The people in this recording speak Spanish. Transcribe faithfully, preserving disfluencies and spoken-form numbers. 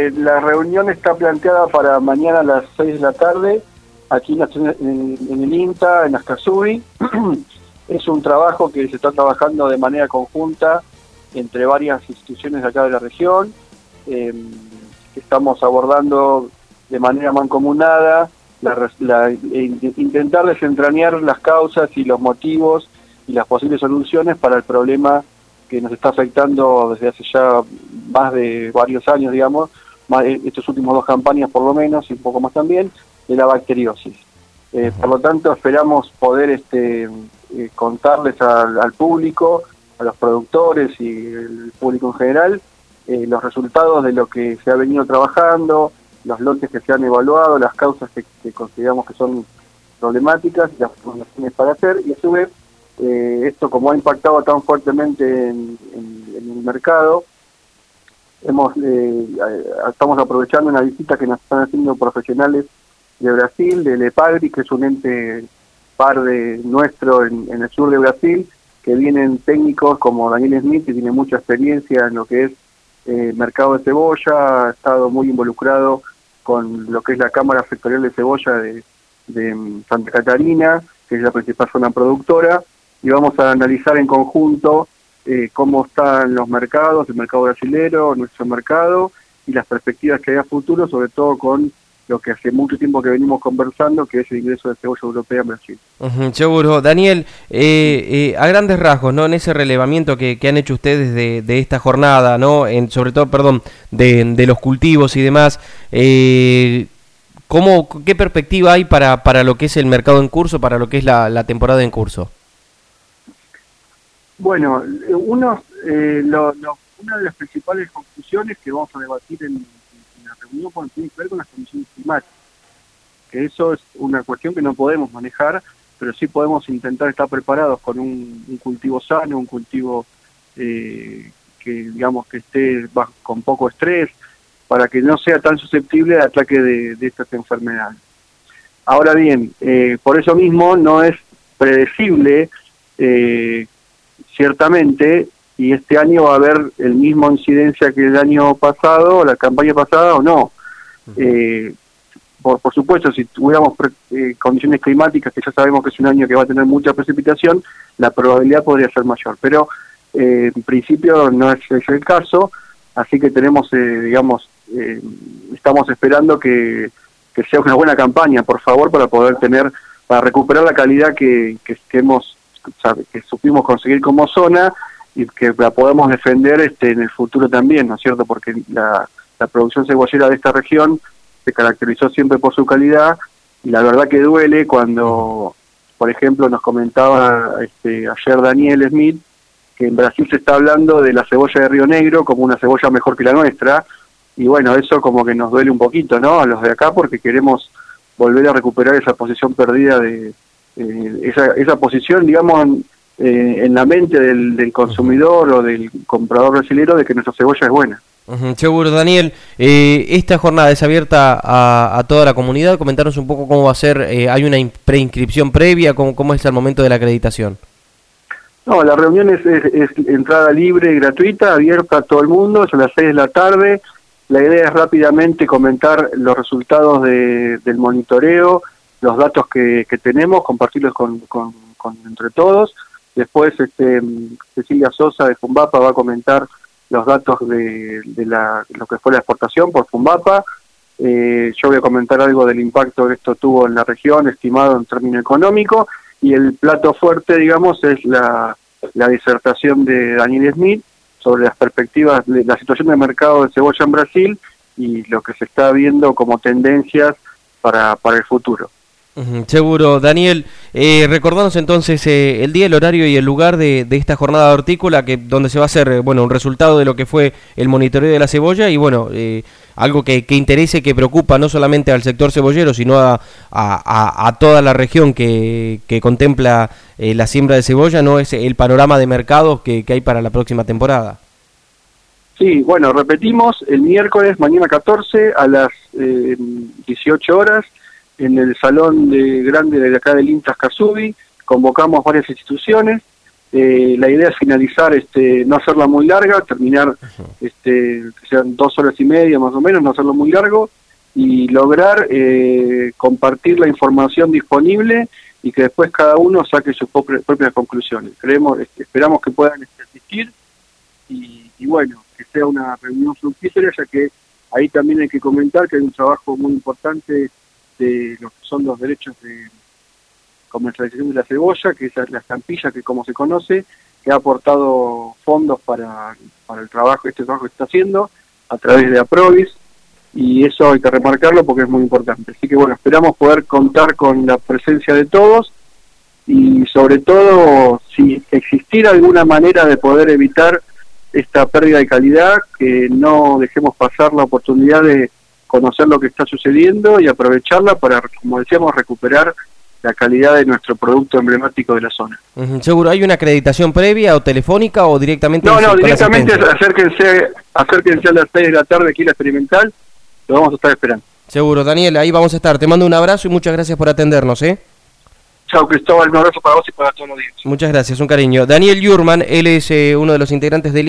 Eh, la reunión está planteada para mañana a las seis de la tarde, aquí en, en, en el INTA, en Ascasubi. Es un trabajo que se está trabajando de manera conjunta entre varias instituciones de acá de la región. Eh, estamos abordando de manera mancomunada la, la, intentar desentrañar las causas y los motivos y las posibles soluciones para el problema que nos está afectando desde hace ya más de varios años, digamos, más, estos últimos dos campañas por lo menos, y un poco más también, de la bacteriosis. Eh, por lo tanto, esperamos poder este, eh, contarles al, al público, a los productores y el público en general, eh, los resultados de lo que se ha venido trabajando, los lotes que se han evaluado, las causas que, que consideramos que son problemáticas, las recomendaciones para hacer, y a su vez, eh, esto como ha impactado tan fuertemente en, en, en el mercado, hemos eh, estamos aprovechando una visita que nos están haciendo profesionales de Brasil, del EPAGRI, que es un ente par de nuestro en, en el sur de Brasil, que vienen técnicos como Daniel Smith, que tiene mucha experiencia en lo que es eh, mercado de cebolla, ha estado muy involucrado con lo que es la Cámara Sectorial de Cebolla de, de Santa Catarina, que es la principal zona productora, y vamos a analizar en conjunto eh, cómo están los mercados, el mercado brasilero, nuestro mercado, y las perspectivas que hay a futuro, sobre todo con lo que hace mucho tiempo que venimos conversando, que es el ingreso de cebolla europea en Brasil. Uh-huh, seguro. Daniel, eh, eh, a grandes rasgos, ¿no? En ese relevamiento que, que han hecho ustedes de, de esta jornada, ¿no? En, sobre todo, perdón, de, de los cultivos y demás, eh, ¿cómo, ¿qué perspectiva hay para, para lo que es el mercado en curso, para lo que es la, la temporada en curso? Bueno, uno, eh, lo, lo, una de las principales conclusiones que vamos a debatir en reunión con, tiene que ver con las condiciones climáticas, que eso es una cuestión que no podemos manejar, pero sí podemos intentar estar preparados con un, un cultivo sano, un cultivo eh, que digamos que esté bajo, con poco estrés, para que no sea tan susceptible al ataque de, de estas enfermedades. Ahora bien, eh, por eso mismo no es predecible, eh, ciertamente, y este año va a haber el mismo incidencia que el año pasado, la campaña pasada, o no. Uh-huh. Eh, por, por supuesto, si tuviéramos pre, eh, condiciones climáticas, que ya sabemos que es un año que va a tener mucha precipitación, la probabilidad podría ser mayor, pero eh, en principio no es, es el caso, así que tenemos, eh, digamos, eh, estamos esperando que, que sea una buena campaña, por favor, para poder tener, para recuperar la calidad que, que, que hemos, sabe, que supimos conseguir como zona, y que la podamos defender este en el futuro también, ¿no es cierto? Porque la, la producción cebollera de esta región se caracterizó siempre por su calidad, y la verdad que duele cuando, por ejemplo, nos comentaba este, ayer Daniel Smith, que en Brasil se está hablando de la cebolla de Río Negro como una cebolla mejor que la nuestra, y bueno, eso como que nos duele un poquito, ¿no? A los de acá, porque queremos volver a recuperar esa posición perdida, de eh, esa, esa posición, digamos, Eh, en la mente del, del consumidor o del comprador brasilero de que nuestra cebolla es buena. Uh-huh, seguro, Daniel. Eh, esta jornada es abierta a, a toda la comunidad. Comentaros un poco cómo va a ser. Eh, ¿Hay una preinscripción previa? ¿Cómo, ¿Cómo es el momento de la acreditación? No, la reunión es, es, es entrada libre y gratuita, abierta a todo el mundo, es a las seis de la tarde. La idea es rápidamente comentar los resultados de, del monitoreo, los datos que, que tenemos, compartirlos con, con, con entre todos. Después este, Cecilia Sosa de Fumbapa va a comentar los datos de, de la, lo que fue la exportación por Fumbapa. Eh, yo voy a comentar algo del impacto que esto tuvo en la región, estimado en términos económicos, y el plato fuerte, digamos, es la, la disertación de Daniel Smith sobre las perspectivas, de la situación del mercado de cebolla en Brasil y lo que se está viendo como tendencias para, para el futuro. Uh-huh, seguro, Daniel. Eh, recordanos entonces eh, el día, el horario y el lugar de, de esta jornada hortícola, que donde se va a hacer eh, bueno un resultado de lo que fue el monitoreo de la cebolla y bueno eh, algo que, que interese, que preocupa no solamente al sector cebollero, sino a, a, a, a toda la región que, que contempla eh, la siembra de cebolla, no es el panorama de mercados que, que hay para la próxima temporada. Sí, bueno, repetimos, el miércoles, mañana catorce, a las eh, dieciocho horas, en el salón de grande de acá del INTA Ascasubi, convocamos varias instituciones, Eh, la idea es finalizar, este, no hacerla muy larga, terminar, este, que sean dos horas y media más o menos, no hacerlo muy largo, y lograr eh, compartir la información disponible y que después cada uno saque sus propias, propias conclusiones. Creemos, este, esperamos que puedan este, asistir y, y bueno, que sea una reunión fructífera, ya que ahí también hay que comentar que hay un trabajo muy importante de lo que son los derechos de comercialización de la cebolla, que es la estampilla, que como se conoce, que ha aportado fondos para, para el trabajo, este trabajo que está haciendo a través de Aprovis, y eso hay que remarcarlo porque es muy importante. Así que bueno, esperamos poder contar con la presencia de todos y sobre todo si existiera alguna manera de poder evitar esta pérdida de calidad, que no dejemos pasar la oportunidad de conocer lo que está sucediendo y aprovecharla para, como decíamos, recuperar la calidad de nuestro producto emblemático de la zona. Uh-huh. ¿Seguro hay una acreditación previa o telefónica o directamente? No, no, directamente acérquense, acérquense a las seis de la tarde aquí en la Experimental, lo vamos a estar esperando. Seguro, Daniel, ahí vamos a estar. Te mando un abrazo y muchas gracias por atendernos, ¿eh? Chao, Cristóbal, un abrazo para vos y para todos los días. Muchas gracias, un cariño. Daniel Yurman, él es eh, uno de los integrantes del